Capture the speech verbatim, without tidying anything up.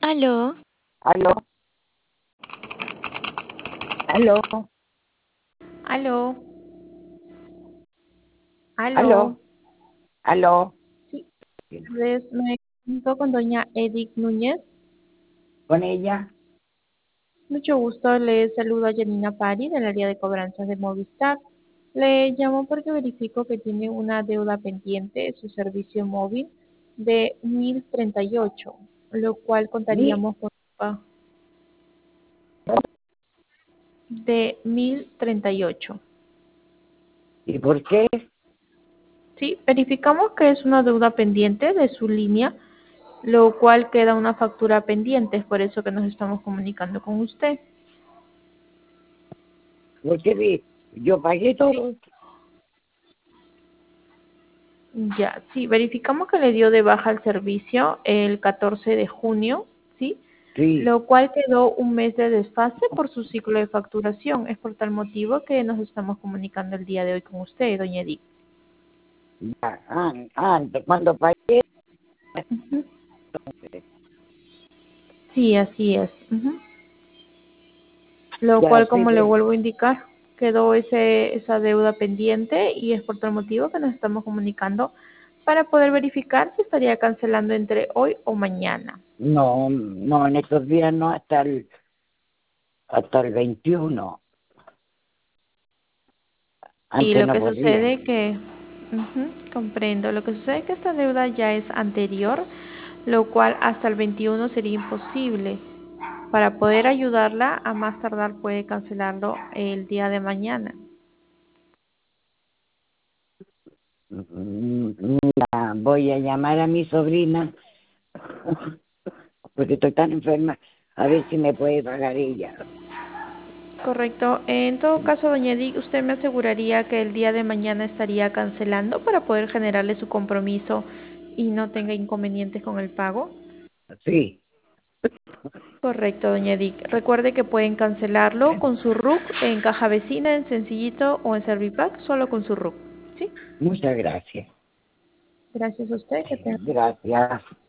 Aló, Aló, aló, Aló, aló. aló, aló. Sí, les- me comunico con doña Edith Núñez. ¿Con ella? Mucho gusto, le saluda Janina Pari del área de cobranzas de Movistar. Le llamo porque verifico que tiene una deuda pendiente de su servicio móvil de mil treinta y ocho, lo cual ¿Sí? contaríamos con ah, de mil treinta y ocho. ¿Y por qué? Sí, verificamos que es una deuda pendiente de su línea, lo cual queda una factura pendiente, es por eso que nos estamos comunicando con usted. Porque vi- yo pagué Sí, todo. ya, sí, verificamos que le dio de baja el servicio el catorce de junio, ¿sí? Sí, Lo cual quedó un mes de desfase por su ciclo de facturación. Es por tal motivo que nos estamos comunicando el día de hoy con usted, doña Edith. ya, an- antes, cuando pagué, Ujú. Sí, así es. Ujú. Lo ya cual, sí, como le pues, vuelvo a indicar, quedó ese, esa deuda pendiente y es por tal motivo que nos estamos comunicando para poder verificar si estaría cancelando entre hoy o mañana. no, no, en estos días no, hasta el, hasta el veintiuno. Y Antes lo no que podía. sucede que, ujú, comprendo, lo que sucede es que esta deuda ya es anterior, lo cual hasta el veintiuno sería imposible. Para poder ayudarla, a más tardar puede cancelarlo el día de mañana. Mm, Mira, voy a llamar a mi sobrina, porque estoy tan enferma, a ver si me puede pagar ella. Correcto. En todo caso, doña Edith, ¿usted me aseguraría que el día de mañana estaría cancelando para poder generarle su compromiso y no tenga inconvenientes con el pago? Sí, Correcto, doña Edith. Recuerde que pueden cancelarlo con su R U C en caja vecina, en Sencillito o en Servipack, solo con su R U C. ¿Sí? muchas gracias. Gracias a usted. Que tenga Gracias.